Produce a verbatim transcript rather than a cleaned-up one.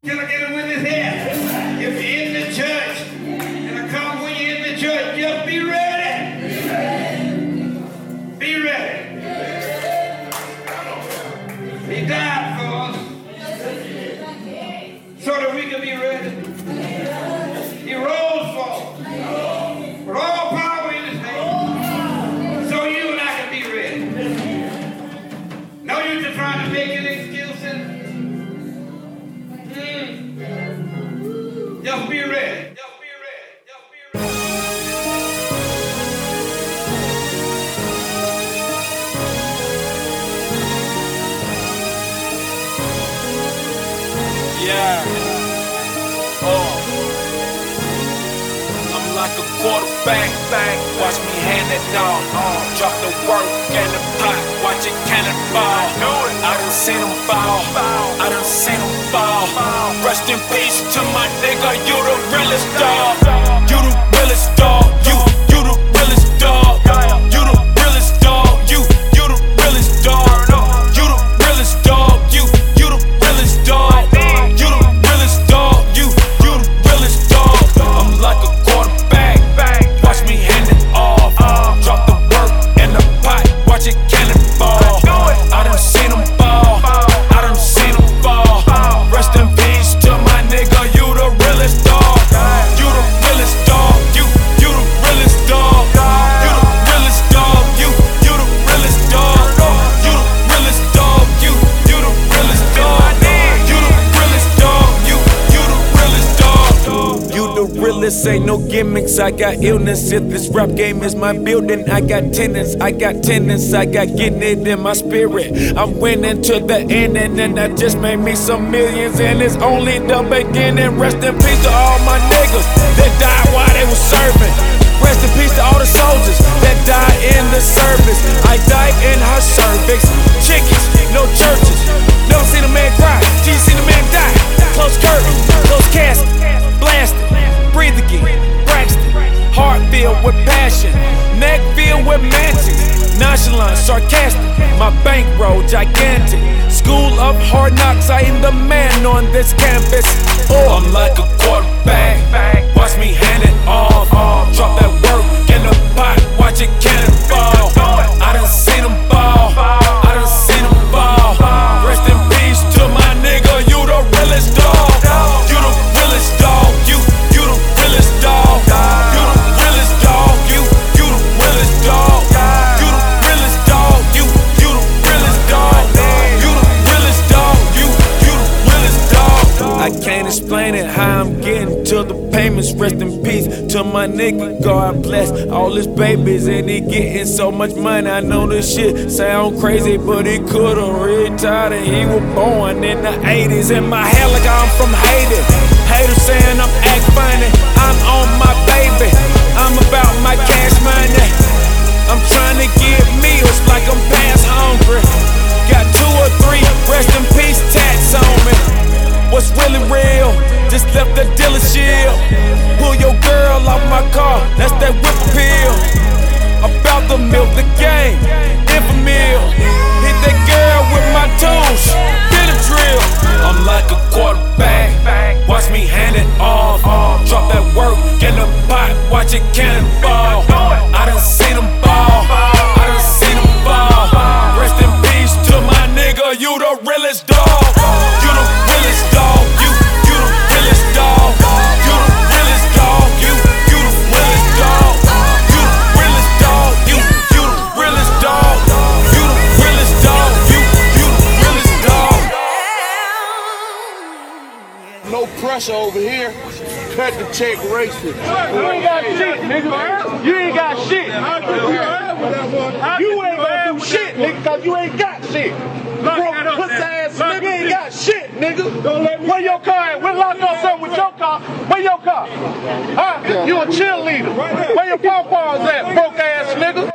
Can I get a witness here? If you're in the church, and I come when you're in the church, just be ready. Be ready. He died for us so that we can be ready. He rose for us with all power in his hand so you and I can be ready. No use in trying to make an excuse. Just be ready. Just be ready. Just be ready. Yeah. Oh. I'm like a quarterback. Bang. Watch me hand it down. Uh. Drop the work in the pot. Watch it cannonball. I done seen them fall. I done seen them fall. Rest in peace to my nigga. You the realest dog. You the realest dog. You, you the realest dog. You the realest dog. You, you the realest dog. You the realest dog. You, you the realest dog. You the realest dog. You, you the realest dog. I'm like a quarterback. Watch me hand it off. Drop the work in the pot. Watch it cannonball. I done seen them fall. I done seen them fall. Rest in peace to my nigga. You the realest dog. You the realest dog. You, you the realest dog. You the realest dog. You, you the realest dog. You the realest dog. You, you the realest dog. You the realest dog. You, you the realest dog. You the realest, ain't no gimmicks. I got illness. If this rap game is my building, I got tenants. I got tenants. I got getting it in my spirit. I'm winning to the end, and then that just made me some millions. And it's only the beginning. Rest in peace to all my niggas that died while they was serving. Rest in peace to all the soldiers that died in the service. I died in her cervix. Chickens, no churches. Never seen a man cry. Till you seen a man die. Close curtain, close casket. Blasted, breathe again. Braxton, heart filled with passion. Neck filled with mansions. Nonchalant, sarcastic. My bankroll gigantic. School of hard knocks. I am the man on this campus. Oh, I'm like a quarterback. Watch me hand it off. Drop that work in the pot. Watch it cannonball. I done seen them fall. I done seen them fall. Rest in peace to my nigga. You the realest dog. You the realest dog. You, you the realest dog. You the realest dog. You, you the realest dog. You the realest dog. You, you the realest dog. You the realest dog. You, you the realest dog. I can't explain it how I'm getting to the payments. Rest in peace to my nigga. God bless all his babies, and he getting so much money. I know this shit sound crazy, but he could've retired, and he was born in the eighties. In my hair like I'm from Haiti. Haters saying I'm act funny. I'm on my baby. I'm about my cash money. I'm trying to get meals like I'm past hungry. Got two or three rest in peace tats on me. What's really real? Just left the dealership. Pull your girl off my car, that's that whip appeal. About to milk the game, infamil. Hit that girl with my tools, get a drill. I'm like a quarterback, watch me hand it off. Drop that work in the pot, watch it cannonball. I done seen them fall, I done seen them fall. Rest in peace to my nigga, you the realest dog. You the realest dog, you, you the realest dog. You the realest dog, you, you the realest dog. You the realest dog, you, you the realest dog. You the realest dog, you, you the realest dog. No pressure over here. Cut the check racist. You ain't got shit, nigga. You ain't got shit. You ain't gonna do shit, nigga, cause you ain't got shit. Broke pussy ass nigga, you ain't got shit, nigga. Where your car at? We'll lock us up with your car. Where your car? Huh? You a cheerleader. Where your pawpaws at, broke ass nigga?